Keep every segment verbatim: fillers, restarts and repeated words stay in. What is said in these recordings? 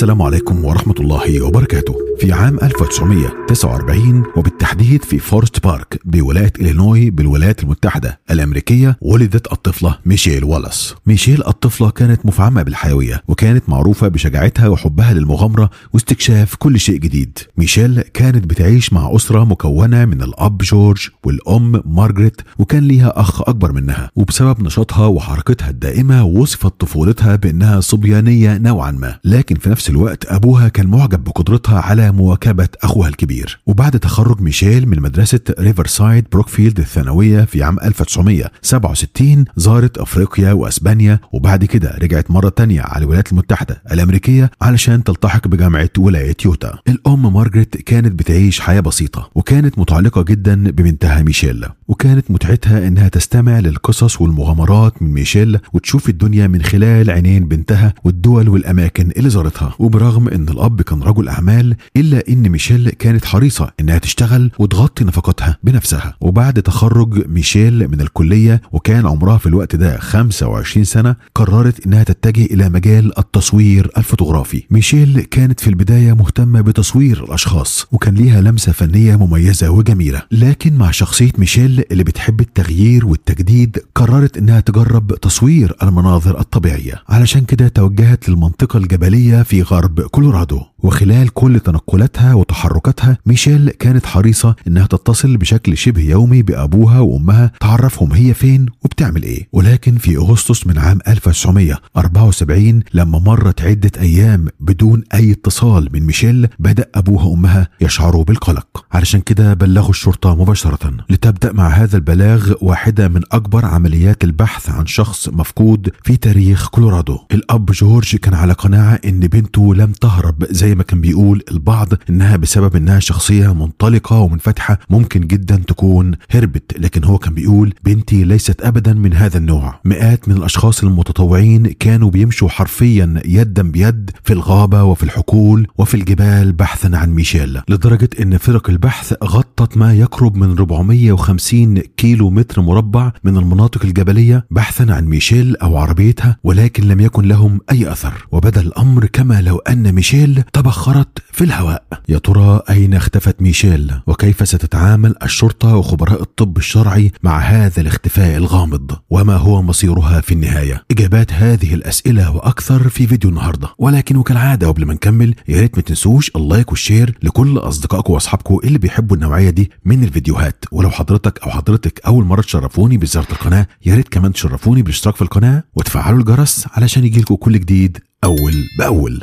السلام عليكم ورحمة الله وبركاته. في عام ألف وتسعمائة وتسعة وأربعين وبالتحديد في فورست بارك بولاية إلينوي بالولايات المتحدة الأمريكية ولدت الطفلة ميشيل والاس. ميشيل الطفلة كانت مفعمة بالحيوية وكانت معروفة بشجاعتها وحبها للمغامرة واستكشاف كل شيء جديد. ميشيل كانت بتعيش مع أسرة مكونة من الأب جورج والأم مارغريت، وكان ليها أخ أكبر منها، وبسبب نشاطها وحركتها الدائمة وصفت طفولتها بأنها صبيانية نوعا ما، لكن في نفس الوقت أبوها كان معجب بقدرتها على مواكبة أخوها الكبير. وبعد تخرج ميشيل من مدرسة ريفرسايد بروكفيلد الثانوية في عام ألف وتسعمائة وسبعة وستين زارت أفريقيا وأسبانيا، وبعد كده رجعت مرة تانية على الولايات المتحدة الأمريكية علشان تلتحق بجامعة ولاية يوتا. الأم مارغريت كانت بتعيش حياة بسيطة وكانت متعلقة جدا ببنتها ميشيل، وكانت متعتها إنها تستمع للقصص والمغامرات من ميشيل وتشوف الدنيا من خلال عينين بنتها والدول والأماكن اللي زارتها. وبرغم إن الأب كان رجل أعمال إلا إن ميشيل كانت حريصة إنها تشتغل وتغطي نفقاتها بنفسها. وبعد تخرج ميشيل من الكلية وكان عمرها في الوقت ده خمسة وعشرين سنة، قررت إنها تتجه إلى مجال التصوير الفوتوغرافي. ميشيل كانت في البداية مهتمة بتصوير الأشخاص وكان ليها لمسة فنية مميزة وجميلة، لكن مع شخصية ميشيل اللي بتحب التغيير والتجديد قررت إنها تجرب تصوير المناظر الطبيعية. علشان كده توجهت للمنطقة الجبلية في غرب كولورادو، وخلال كل تنقلاتها وتحركاتها ميشيل كانت حريصة إنها تتصل بشكل شبه يومي بأبوها وأمها تعرفهم هي فين وبتعمل إيه. ولكن في أغسطس من عام ألف وتسعمائة وأربعة وسبعين لما مرت عدة أيام بدون أي اتصال من ميشيل، بدأ أبوها وأمها يشعروا بالقلق. علشان كده بلغوا الشرطة مباشرة لتبدأ مع هذا البلاغ واحدة من أكبر عمليات البحث عن شخص مفقود في تاريخ كولورادو. الأب جورج كان على قناعة إن بنته لم تهرب زي ما كان بيقول البعض، إنها بسبب إنها شخصية منطلقة ومنفتحة ممكن جدا تكون هربت، لكن هو كان بيقول بنتي ليست أبدا من هذا النوع. مئات من الأشخاص المتطوعين كانوا بيمشوا حرفيا يدا بيد في الغابة وفي الحقول وفي الجبال بحثا عن ميشيل، لدرجة إن فرق البحث غطت ما يقرب من أربعمائة وخمسين كيلو متر مربع من المناطق الجبلية بحثا عن ميشيل أو عربيتها، ولكن لم يكن لهم أي أثر. وبدا الأمر كما لو أن ميشيل تبخرت في الهواء. يا ترى أين اختفت ميشيل؟ وكيف ستتعامل الشرطة وخبراء الطب الشرعي مع هذا الاختفاء الغامض؟ وما هو مصيرها في النهاية؟ إجابات هذه الأسئلة وأكثر في فيديو النهاردة. ولكن وكالعادة قبل ما نكمل يا ريت ما تنسوش اللايك والشير لكل أصدقائكم وأصحابكم اللي بيحبوا النوعية دي من الفيديوهات. ولو حضرتك أو حضرتك أول مرة تشرفوني بزيارة القناة يا ريت كمان تشرفوني بالاشتراك في القناة وتفعلوا الجرس علشان يجيلكم كل جديد أول بأول.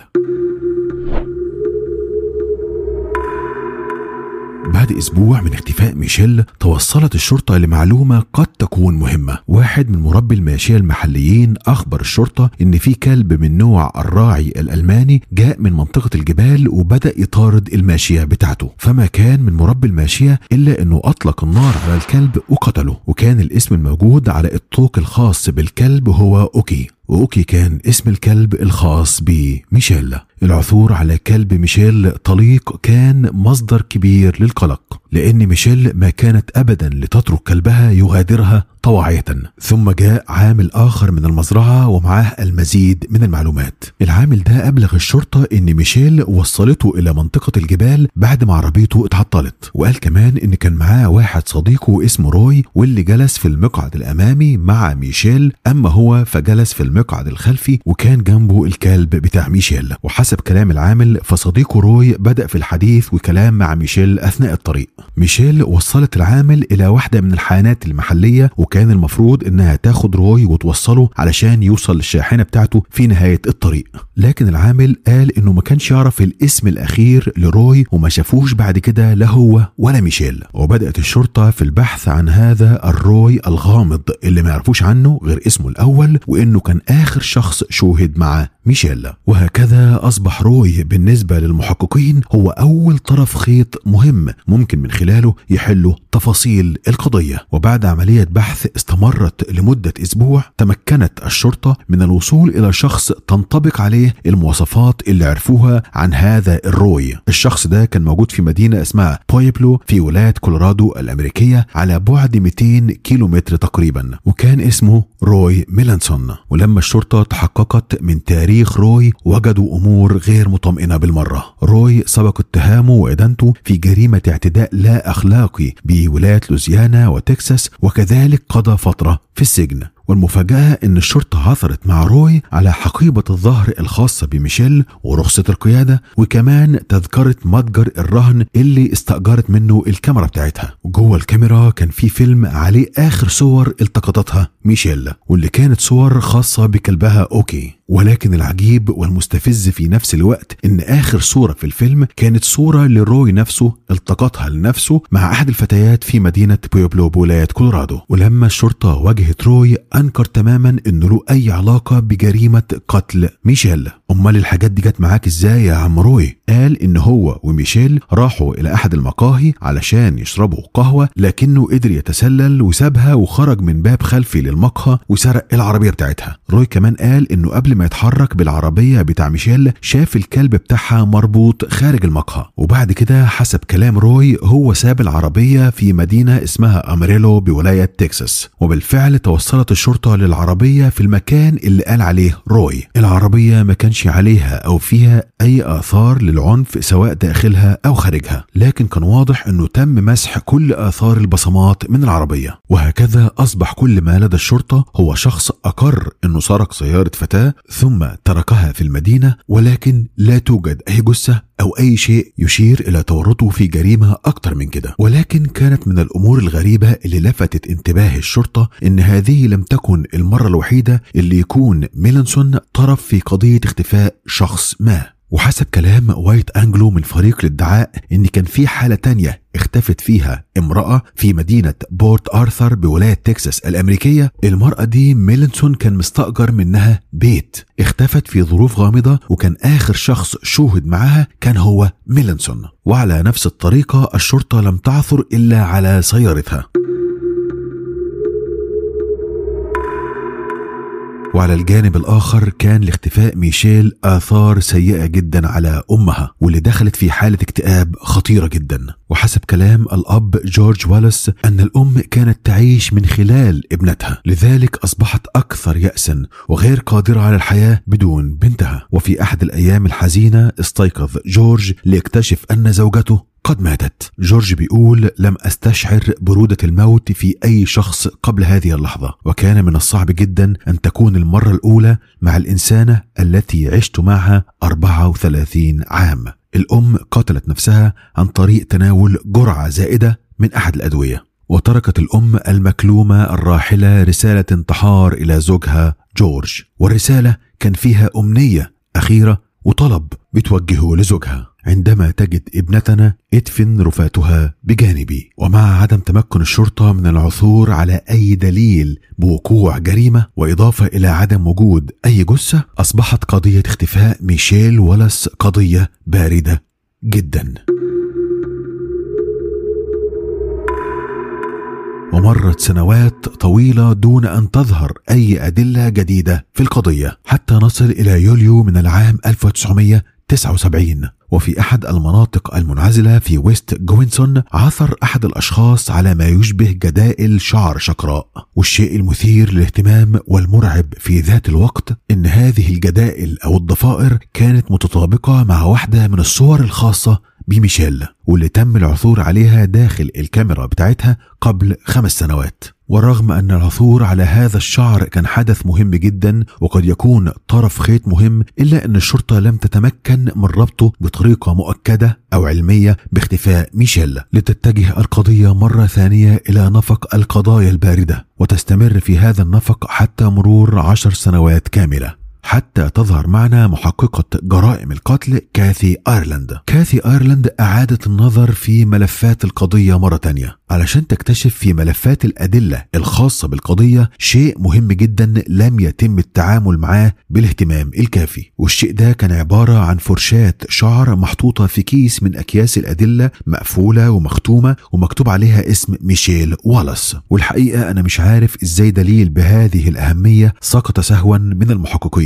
بعد أسبوع من اختفاء ميشيل توصلت الشرطة لمعلومة قد تكون مهمة. واحد من مربي الماشية المحليين أخبر الشرطة إن في كلب من نوع الراعي الألماني جاء من منطقة الجبال وبدأ يطارد الماشية بتاعته، فما كان من مربي الماشية إلا إنه أطلق النار على الكلب وقتله. وكان الاسم الموجود على الطوق الخاص بالكلب هو أوكي، وأوكي كان اسم الكلب الخاص بميشيل. العثور على كلب ميشيل طليق كان مصدر كبير للقلق، لأن ميشيل ما كانت أبدا لتترك كلبها يغادرها طواعية. ثم جاء عامل آخر من المزرعة ومعاه المزيد من المعلومات. العامل ده أبلغ الشرطة إن ميشيل وصلته إلى منطقة الجبال بعد ما عربيته اتعطلت، وقال كمان إن كان معاه واحد صديقه اسمه روي واللي جلس في المقعد الأمامي مع ميشيل، أما هو فجلس في المقعد الخلفي وكان جنبه الكلب بتاع ميشيل. وحسب كلام العامل فصديقه روي بدأ في الحديث وكلام مع ميشيل أثناء الطريق. ميشيل وصلت العامل إلى واحدة من الحانات المحلية وكان المفروض إنها تاخد روي وتوصله علشان يوصل للشاحنة بتاعته في نهاية الطريق، لكن العامل قال إنه ما كانش يعرف الاسم الأخير لروي وما شافوش بعد كده لا هو ولا ميشيل. وبدأت الشرطة في البحث عن هذا الروي الغامض اللي ما يعرفوش عنه غير اسمه الأول وإنه كان آخر شخص شوهد مع ميشيل. وهكذا أصبح روي بالنسبة للمحققين هو أول طرف خيط مهم ممكن من خلاله يحلوا تفاصيل القضية. وبعد عملية بحث استمرت لمدة أسبوع تمكنت الشرطة من الوصول إلى شخص تنطبق عليه المواصفات اللي عرفوها عن هذا الروي. الشخص ده كان موجود في مدينة اسمها بويبلو في ولاية كولورادو الأمريكية على بعد مئتين كيلومتر تقريبا، وكان اسمه روي ميلانسون. ولما ولما الشرطة تحققت من تاريخ روي وجدوا أمور غير مطمئنة بالمرة. روي سبق اتهامه وإدانته في جريمة اعتداء لا أخلاقي بولايات لوزيانا وتكساس، وكذلك قضى فترة في السجن. والمفاجأة إن الشرطة عثرت مع روي على حقيبة الظهر الخاصة بميشيل ورخصة القيادة، وكمان تذكرة متجر الرهن اللي استأجرت منه الكاميرا بتاعتها. وجوه الكاميرا كان في فيلم عليه آخر صور التقطتها ميشيل، واللي كانت صور خاصة بكلبها أوكي. ولكن العجيب والمستفز في نفس الوقت إن آخر صورة في الفيلم كانت صورة لروي نفسه التقطها لنفسه مع أحد الفتيات في مدينة بويبلو بولاية كولورادو. ولما الشرطة واجهت روي أنكر تماما إنه له أي علاقة بجريمة قتل ميشيل. أمال الحاجات دي جت معاك إزاي يا عم روي؟ قال إن هو وميشيل راحوا إلى أحد المقاهي علشان يشربوا قهوة، لكنه قدر يتسلل وسابها وخرج من باب خلفي للمقهى وسرق العربية بتاعتها. روي كمان قال إنه قبل ما يتحرك بالعربية بتاع ميشيل شاف الكلب بتاعها مربوط خارج المقهى، وبعد كده حسب كلام روي هو ساب العربية في مدينة اسمها أماريلو بولاية تكساس. وبالفعل توصلت الشرطة للعربية في المكان اللي قال عليه روي. العربية ما كانش عليها أو فيها أي آثار للعنف سواء داخلها أو خارجها، لكن كان واضح أنه تم مسح كل آثار البصمات من العربية. وهكذا أصبح كل ما لدى الشرطة هو شخص أقر أنه سرق سيارة فتاة ثم تركها في المدينة، ولكن لا توجد أي جثة أو أي شيء يشير إلى تورطه في جريمة أكتر من كده. ولكن كانت من الأمور الغريبة اللي لفتت انتباه الشرطة إن هذه لم تكن المرة الوحيدة اللي يكون ميلنسون طرف في قضية اختفاء شخص ما. وحسب كلام وايت أنجلو من فريق الادعاء إن كان في حالة تانية اختفت فيها امرأة في مدينة بورت آرثر بولاية تكساس الأمريكية. المرأة دي ميلنسون كان مستأجر منها بيت، اختفت في ظروف غامضة، وكان آخر شخص شوهد معها كان هو ميلنسون. وعلى نفس الطريقة الشرطة لم تعثر إلا على سيارتها. وعلى الجانب الآخر كان لاختفاء ميشيل آثار سيئة جدا على أمها، واللي دخلت في حالة اكتئاب خطيرة جدا. وحسب كلام الأب جورج واليس أن الأم كانت تعيش من خلال ابنتها، لذلك أصبحت أكثر يأسا وغير قادرة على الحياة بدون بنتها. وفي أحد الأيام الحزينة استيقظ جورج ليكتشف أن زوجته قد ماتت. جورج بيقول: لم أستشعر برودة الموت في أي شخص قبل هذه اللحظة، وكان من الصعب جدا أن تكون المرة الأولى مع الإنسانة التي عشت معها أربعة وثلاثين عام. الأم قتلت نفسها عن طريق تناول جرعة زائدة من أحد الأدوية. وتركت الأم المكلومة الراحلة رسالة انتحار إلى زوجها جورج، والرسالة كان فيها أمنية أخيرة وطلب بتوجهه لزوجها: عندما تجد ابنتنا ادفن رفاتها بجانبي. ومع عدم تمكن الشرطة من العثور على أي دليل بوقوع جريمة، وإضافة إلى عدم وجود أي جثة، أصبحت قضية اختفاء ميشيل واليس قضية باردة جدا. ومرت سنوات طويلة دون أن تظهر أي أدلة جديدة في القضية، حتى نصل إلى يوليو من العام ألف وتسعمائة وتسعة وسبعين. وفي أحد المناطق المنعزلة في ويست جوينسون عثر أحد الأشخاص على ما يشبه جدائل شعر شقراء. والشيء المثير للاهتمام والمرعب في ذات الوقت إن هذه الجدائل أو الضفائر كانت متطابقة مع واحدة من الصور الخاصة بميشيل، واللي تم العثور عليها داخل الكاميرا بتاعتها قبل خمس سنوات. ورغم أن العثور على هذا الشعر كان حدث مهم جدا وقد يكون طرف خيط مهم، إلا أن الشرطة لم تتمكن من ربطه بطريقة مؤكدة أو علمية باختفاء ميشيل، لتتجه القضية مرة ثانية إلى نفق القضايا الباردة، وتستمر في هذا النفق حتى مرور عشر سنوات كاملة، حتى تظهر معنا محققة جرائم القتل كاثي آيرلاند. كاثي آيرلاند أعادت النظر في ملفات القضية مرة تانية علشان تكتشف في ملفات الأدلة الخاصة بالقضية شيء مهم جدا لم يتم التعامل معاه بالاهتمام الكافي. والشيء ده كان عبارة عن فرشاة شعر محطوطة في كيس من أكياس الأدلة، مقفولة ومختومة ومكتوب عليها اسم ميشيل واليس. والحقيقة أنا مش عارف إزاي دليل بهذه الأهمية سقط سهوا من المحققين.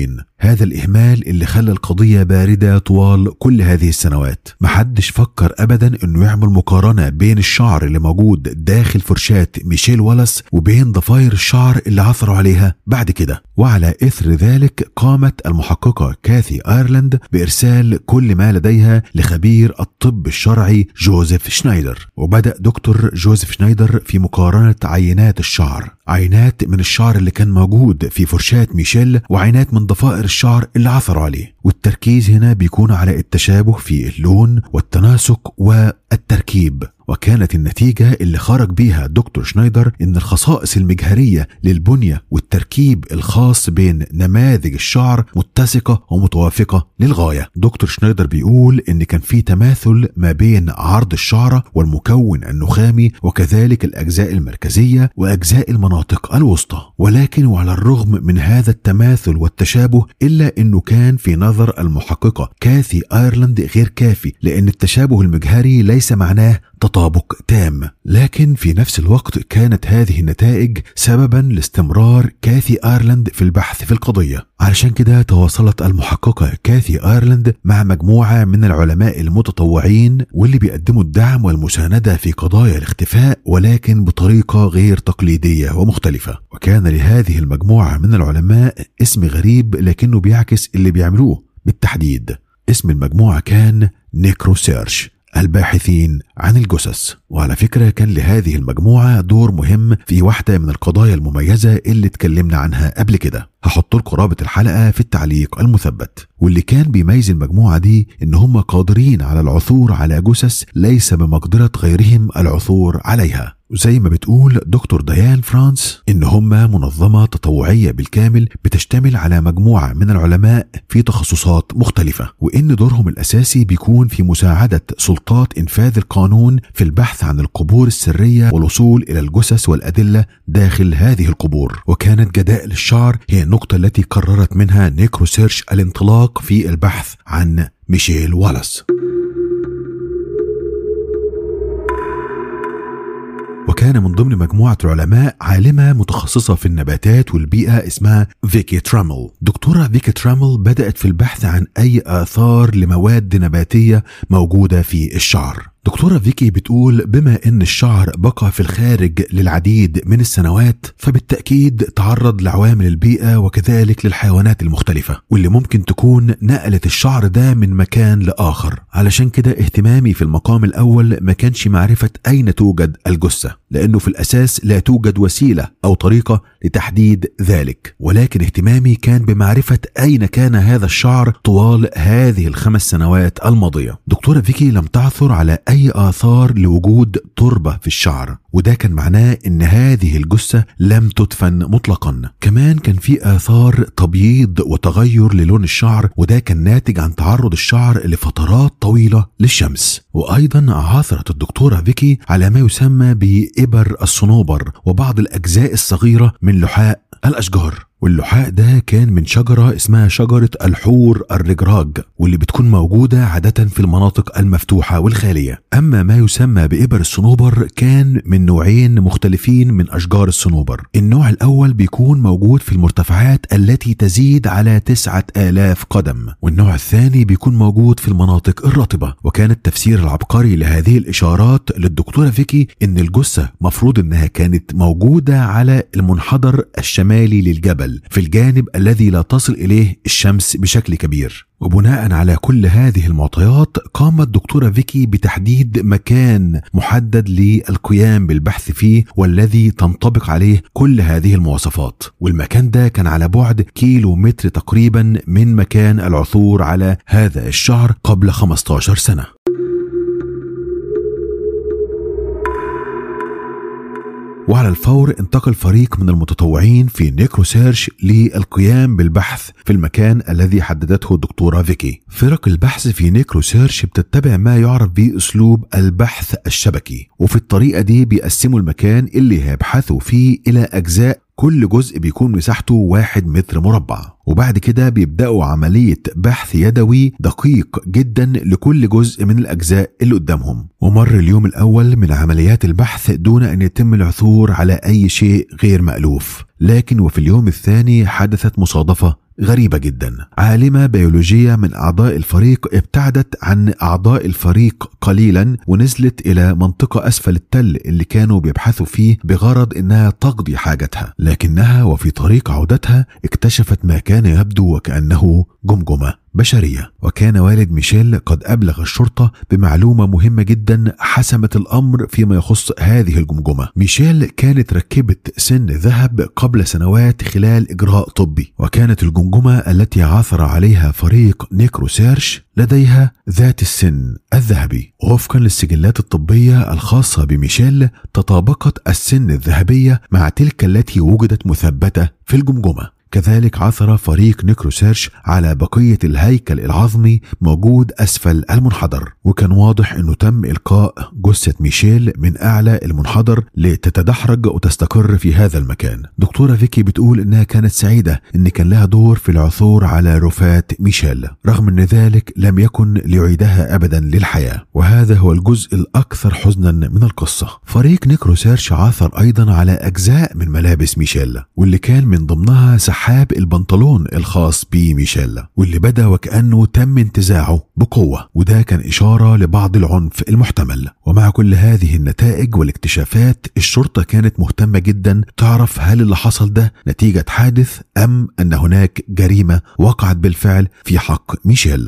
المصابين. هذا الإهمال اللي خلى القضية باردة طوال كل هذه السنوات. محدش فكر أبدا إنه يعمل مقارنة بين الشعر اللي موجود داخل فرشاة ميشيل والاس وبين ضفاير الشعر اللي عثروا عليها بعد كده. وعلى إثر ذلك قامت المحققة كاثي آيرلاند بإرسال كل ما لديها لخبير الطب الشرعي جوزيف شنايدر. وبدأ دكتور جوزيف شنايدر في مقارنة عينات الشعر، عينات من الشعر اللي كان موجود في فرشاة ميشيل وعينات من ضفائر الشعر اللي عثروا عليه. والتركيز هنا بيكون على التشابه في اللون والتناسق والتركيب. وكانت النتيجة اللي خرج بيها دكتور شنايدر إن الخصائص المجهرية للبنية والتركيب الخاص بين نماذج الشعر متسقة ومتوافقة للغاية. دكتور شنايدر بيقول إن كان في تماثل ما بين عرض الشعرة والمكون النخامي وكذلك الأجزاء المركزية وأجزاء المناطق الوسطى. ولكن وعلى الرغم من هذا التماثل والتشابه إلا إنه كان في نظر المحققة كاثي آيرلاند غير كافي، لأن التشابه المجهري ليس معناه تطابق تام. لكن في نفس الوقت كانت هذه النتائج سببا لاستمرار كاثي آيرلاند في البحث في القضية. علشان كده تواصلت المحققة كاثي آيرلاند مع مجموعة من العلماء المتطوعين واللي بيقدموا الدعم والمساندة في قضايا الاختفاء، ولكن بطريقة غير تقليدية ومختلفة. وكان لهذه المجموعة من العلماء اسم غريب لكنه بيعكس اللي بيعملوه بالتحديد. اسم المجموعة كان نيكروسيرش، الباحثين عن الجثث. وعلى فكرة كان لهذه المجموعة دور مهم في واحدة من القضايا المميزة اللي اتكلمنا عنها قبل كده. هحط لكم رابط الحلقة في التعليق المثبت. واللي كان بيميز المجموعة دي ان هم قادرين على العثور على جثث ليس بمقدرة غيرهم العثور عليها. وزي ما بتقول دكتور ديان فرانس ان هم منظمة تطوعية بالكامل بتشتمل على مجموعة من العلماء في تخصصات مختلفة، وان دورهم الاساسي بيكون في مساعدة سلطات انفاذ القانون في البحث عن القبور السرية والوصول الى الجثث والادلة داخل هذه القبور. وكانت جدائل الشعر هي النقطة التي قررت منها نيكروسيرش الانطلاق في البحث عن ميشيل والاس. وكان من ضمن مجموعة العلماء عالمة متخصصة في النباتات والبيئة اسمها فيكي ترامل. دكتورة فيكي ترامل بدأت في البحث عن أي آثار لمواد نباتية موجودة في الشعر. دكتورة فيكي بتقول بما ان الشعر بقى في الخارج للعديد من السنوات فبالتأكيد تعرض لعوامل البيئة وكذلك للحيوانات المختلفة واللي ممكن تكون نقلت الشعر ده من مكان لآخر. علشان كده اهتمامي في المقام الأول ما كانش معرفة أين توجد الجثة، لأنه في الأساس لا توجد وسيلة أو طريقة لتحديد ذلك، ولكن اهتمامي كان بمعرفة أين كان هذا الشعر طوال هذه الخمس سنوات الماضية. دكتورة فيكي لم تعثر على أي آثار لوجود تربة في الشعر، وده كان معناه إن هذه الجثة لم تدفن مطلقا. كمان كان في آثار تبييض وتغير للون الشعر، وده كان ناتج عن تعرض الشعر لفترات طويلة للشمس. وأيضا عثرت الدكتورة فيكي على ما يسمى بإبر الصنوبر وبعض الأجزاء الصغيرة من لحاء الأشجار، واللحاء ده كان من شجرة اسمها شجرة الحور الرجراج، واللي بتكون موجودة عادة في المناطق المفتوحة والخالية. أما ما يسمى بإبر الصنوبر كان من نوعين مختلفين من أشجار الصنوبر. النوع الأول بيكون موجود في المرتفعات التي تزيد على تسعة آلاف قدم، والنوع الثاني بيكون موجود في المناطق الرطبة. وكان التفسير العبقري لهذه الإشارات للدكتورة فيكي إن الجثة مفروض إنها كانت موجودة على المنحدر الشمالي للجبل في الجانب الذي لا تصل إليه الشمس بشكل كبير. وبناء على كل هذه المعطيات قامت دكتورة فيكي بتحديد مكان محدد للقيام بالبحث فيه والذي تنطبق عليه كل هذه المواصفات، والمكان ده كان على بعد كيلو متر تقريبا من مكان العثور على هذا الشعر قبل خمسة عشر سنة. وعلى الفور انتقل فريق من المتطوعين في نيكروسيرش للقيام بالبحث في المكان الذي حددته الدكتورة فيكي. فرق البحث في نيكروسيرش بتتبع ما يعرف بأسلوب البحث الشبكي، وفي الطريقة دي بيقسموا المكان اللي هيبحثوا فيه إلى أجزاء كل جزء بيكون مساحته واحد متر مربع، وبعد كده بيبدأوا عملية بحث يدوي دقيق جدا لكل جزء من الأجزاء اللي قدامهم. ومر اليوم الأول من عمليات البحث دون أن يتم العثور على أي شيء غير مألوف، لكن وفي اليوم الثاني حدثت مصادفة غريبة جدا. عالمة بيولوجية من أعضاء الفريق ابتعدت عن أعضاء الفريق قليلا ونزلت إلى منطقة أسفل التل اللي كانوا بيبحثوا فيه بغرض إنها تقضي حاجتها، لكنها وفي طريق عودتها اكتشفت ما كان يبدو وكأنه جمجمة بشرية. وكان والد ميشيل قد أبلغ الشرطة بمعلومة مهمة جدا حسمت الأمر فيما يخص هذه الجمجمة. ميشيل كانت ركبت سن ذهب قبل سنوات خلال إجراء طبي، وكانت الجمجمة التي عثر عليها فريق نيكروسيرش لديها ذات السن الذهبي. وفقا للسجلات الطبية الخاصة بميشيل تطابقت السن الذهبية مع تلك التي وجدت مثبتة في الجمجمة. كذلك عثر فريق نيكروسيرش على بقية الهيكل العظمي موجود أسفل المنحدر، وكان واضح أنه تم إلقاء جثة ميشيل من أعلى المنحدر لتتدحرج وتستقر في هذا المكان. دكتورة فيكي بتقول أنها كانت سعيدة أن كان لها دور في العثور على رفات ميشيل، رغم أن ذلك لم يكن ليعيدها أبدا للحياة، وهذا هو الجزء الأكثر حزنا من القصة. فريق نيكروسيرش عثر أيضا على أجزاء من ملابس ميشيل، واللي كان من ضمنها سحاب البنطلون الخاص بميشيل، واللي بدا وكأنه تم انتزاعه بقوة، وده كان إشارة لبعض العنف المحتمل. ومع كل هذه النتائج والاكتشافات الشرطة كانت مهتمة جدا تعرف هل اللي حصل ده نتيجة حادث أم أن هناك جريمة وقعت بالفعل في حق ميشيل.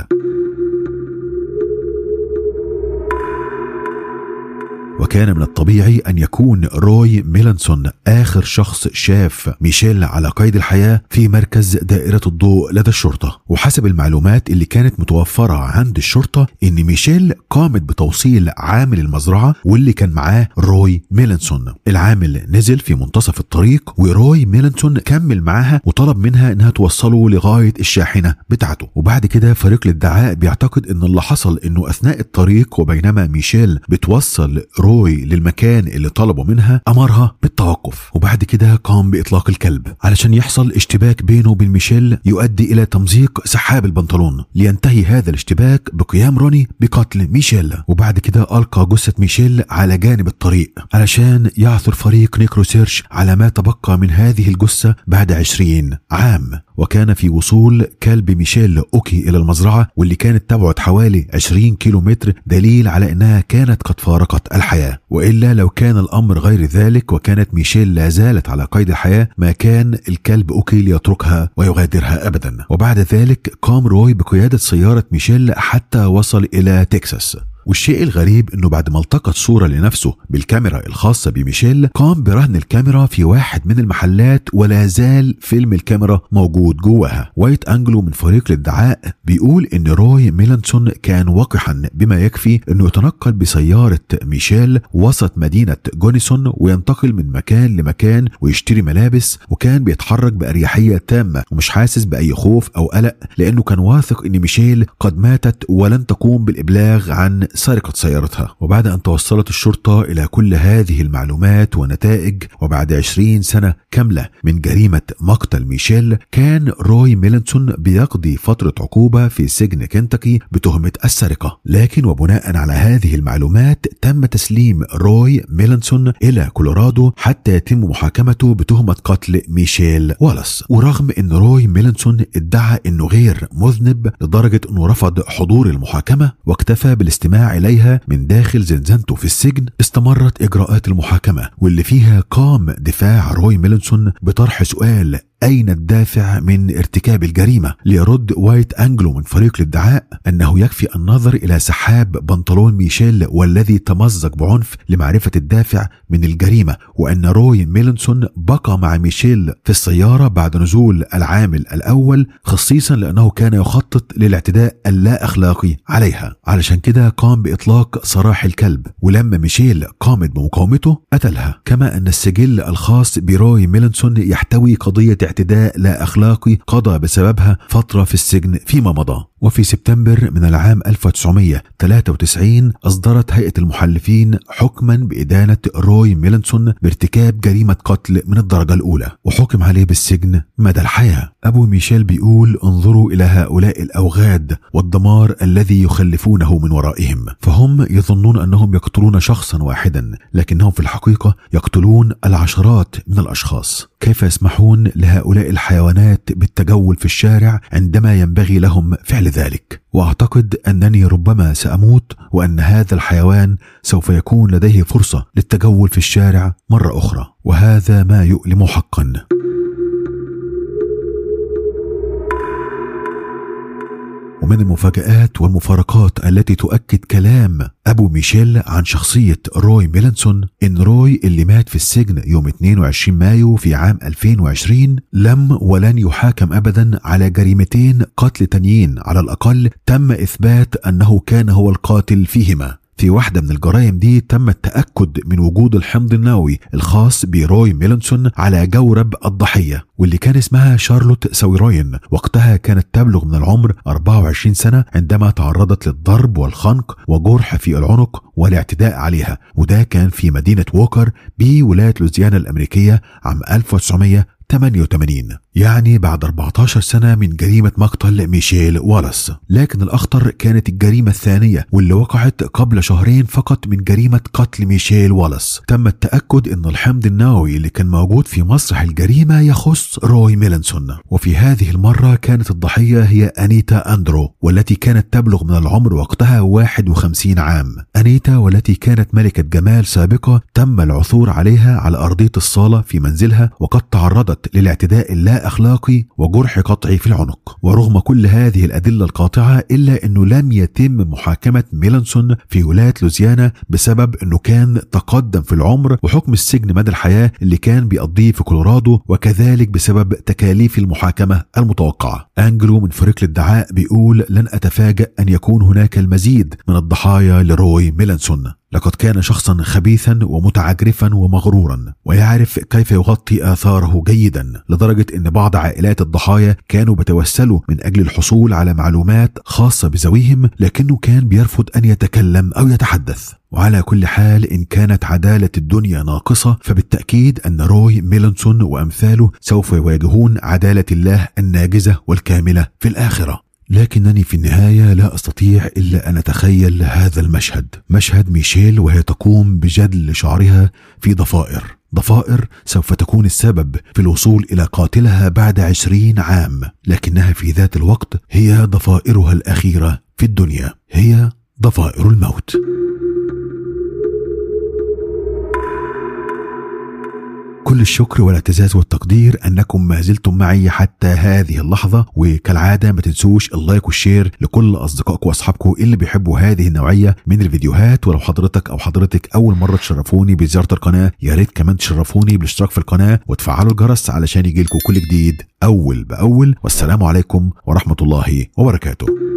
وكان من الطبيعي أن يكون روي ميلانسون آخر شخص شاف ميشيل على قيد الحياة في مركز دائرة الضوء لدى الشرطة. وحسب المعلومات اللي كانت متوفرة عند الشرطة إن ميشيل قامت بتوصيل عامل المزرعة واللي كان معاه روي ميلانسون. العامل نزل في منتصف الطريق وروي ميلانسون كمل معاها وطلب منها إنها توصله لغاية الشاحنة بتاعته. وبعد كده فريق الادعاء بيعتقد إن اللي حصل إنه أثناء الطريق وبينما ميشيل بتوصل روي للمكان اللي طلبوا منها أمرها بالتوقف، وبعد كده قام بإطلاق الكلب علشان يحصل اشتباك بينه وبين ميشيل يؤدي إلى تمزيق سحاب البنطلون، لينتهي هذا الاشتباك بقيام روني بقتل ميشيل. وبعد كده ألقى جثة ميشيل على جانب الطريق علشان يعثر فريق نيكروسيرش على ما تبقى من هذه الجثة بعد عشرين عام. وكان في وصول كلب ميشيل أوكي إلى المزرعة واللي كانت تبعد حوالي عشرين كيلو متر دليل على أنها كانت قد فارقت الحياة، وإلا لو كان الأمر غير ذلك وكانت ميشيل لا زالت على قيد الحياة ما كان الكلب أوكي ليتركها ويغادرها أبدا. وبعد ذلك قام روي بقيادة سيارة ميشيل حتى وصل إلى تكساس. والشيء الغريب انه بعد ما التقط صورة لنفسه بالكاميرا الخاصة بميشيل قام برهن الكاميرا في واحد من المحلات ولا زال فيلم الكاميرا موجود جواها. وايت أنجلو من فريق الادعاء بيقول ان روي ميلانسون كان وقحا بما يكفي انه يتنقل بسيارة ميشيل وسط مدينة جونيسون وينتقل من مكان لمكان ويشتري ملابس، وكان بيتحرك بأريحية تامة ومش حاسس بأي خوف أو قلق لأنه كان واثق ان ميشيل قد ماتت ولن تقوم بالإبلاغ عن سرقة سيارتها. وبعد أن توصلت الشرطة إلى كل هذه المعلومات ونتائج وبعد عشرين سنة كاملة من جريمة مقتل ميشيل كان روي ميلانسون بيقضي فترة عقوبة في سجن كنتاكي بتهمة السرقة. لكن وبناء على هذه المعلومات تم تسليم روي ميلانسون إلى كولورادو حتى يتم محاكمته بتهمة قتل ميشيل والاس. ورغم أن روي ميلانسون ادعى أنه غير مذنب لدرجة أنه رفض حضور المحاكمة واكتفى بالاستماع إليها من داخل زنزانته في السجن، استمرت إجراءات المحاكمة واللي فيها قام دفاع روي ميلانسون بطرح سؤال أين الدافع من ارتكاب الجريمة؟ ليرد وايت أنجلو من فريق الادعاء أنه يكفي النظر إلى سحاب بنطلون ميشيل والذي تمزق بعنف لمعرفة الدافع من الجريمة، وأن روي ميلانسون بقى مع ميشيل في السيارة بعد نزول العامل الأول خصيصا لأنه كان يخطط للاعتداء اللا أخلاقي عليها. علشان كده قام بإطلاق سراح الكلب، ولما ميشيل قامت بمقاومته قتلها. كما أن السجل الخاص بروي ميلانسون يحتوي قضية اعتداء لا أخلاقي قضى بسببها فترة في السجن فيما مضى. وفي سبتمبر من العام ألف وتسعمائة وثلاثة وتسعين أصدرت هيئة المحلفين حكما بإدانة روي ميلانسون بارتكاب جريمة قتل من الدرجة الأولى وحكم عليه بالسجن مدى الحياة. أبو ميشيل بيقول انظروا إلى هؤلاء الأوغاد والدمار الذي يخلفونه من ورائهم، فهم يظنون أنهم يقتلون شخصا واحدا لكنهم في الحقيقة يقتلون العشرات من الأشخاص. كيف يسمحون لهؤلاء هؤلاء الحيوانات بالتجول في الشارع عندما ينبغي لهم فعل ذلك، وأعتقد أنني ربما سأموت وأن هذا الحيوان سوف يكون لديه فرصة للتجول في الشارع مرة أخرى، وهذا ما يؤلم حقا. ومن المفاجآت والمفارقات التي تؤكد كلام أبو ميشيل عن شخصية روي ميلانسون إن روي اللي مات في السجن يوم اثنين وعشرين مايو في عام ألفين وعشرين لم ولن يحاكم أبدا على جريمتين قتل تانيين على الأقل تم إثبات أنه كان هو القاتل فيهما. في واحدة من الجرائم دي تم التأكد من وجود الحمض النووي الخاص بروي ميلانسون على جورب الضحية، واللي كان اسمها شارلوت سويروين. وقتها كانت تبلغ من العمر أربعة وعشرين سنة عندما تعرضت للضرب والخنق وجرح في العنق والاعتداء عليها، وده كان في مدينة ووكر بولاية لوزيانا الأمريكية عام ألف وتسعمائة وثمانية وثمانين، يعني بعد أربعة عشر سنة من جريمة مقتل ميشيل والاس. لكن الأخطر كانت الجريمة الثانية واللي وقعت قبل شهرين فقط من جريمة قتل ميشيل والاس. تم التأكد أن الحمض النووي اللي كان موجود في مسرح الجريمة يخص روي ميلانسون، وفي هذه المرة كانت الضحية هي أنيتا أندرو، والتي كانت تبلغ من العمر وقتها واحد وخمسين عام. أنيتا والتي كانت ملكة جمال سابقة تم العثور عليها على أرضية الصالة في منزلها، وقد تعرضت للاعتداء اللا أخلاقي وجرح قطعي في العنق. ورغم كل هذه الأدلة القاطعة إلا أنه لم يتم محاكمة ميلانسون في ولاية لوزيانا بسبب أنه كان تقدم في العمر وحكم السجن مدى الحياة اللي كان بيقضيه في كولورادو، وكذلك بسبب تكاليف المحاكمة المتوقعة. أنجلو من فريق الادعاء بيقول لن أتفاجأ أن يكون هناك المزيد من الضحايا لروي ميلانسون. لقد كان شخصا خبيثا ومتعجرفا ومغرورا، ويعرف كيف يغطي آثاره جيدا، لدرجة أن بعض عائلات الضحايا كانوا بتوسلوا من أجل الحصول على معلومات خاصة بذويهم، لكنه كان بيرفض أن يتكلم أو يتحدث. وعلى كل حال إن كانت عدالة الدنيا ناقصة فبالتأكيد أن روي ميلانسون وأمثاله سوف يواجهون عدالة الله الناجزة والكاملة في الآخرة. لكنني في النهاية لا أستطيع إلا أن أتخيل هذا المشهد، مشهد ميشيل وهي تقوم بجدل شعرها في ضفائر ضفائر سوف تكون السبب في الوصول إلى قاتلها بعد عشرين عام، لكنها في ذات الوقت هي ضفائرها الأخيرة في الدنيا، هي ضفائر الموت. كل الشكر والاعتزاز والتقدير أنكم ما زلتم معي حتى هذه اللحظة، وكالعادة ما تنسوش اللايك والشير لكل أصدقائكم وأصحابكم اللي بيحبوا هذه النوعية من الفيديوهات. ولو حضرتك أو حضرتك أول مرة تشرفوني بزيارة القناة يا ريت كمان تشرفوني بالاشتراك في القناة وتفعلوا الجرس علشان يجيلكم كل جديد أول بأول. والسلام عليكم ورحمة الله وبركاته.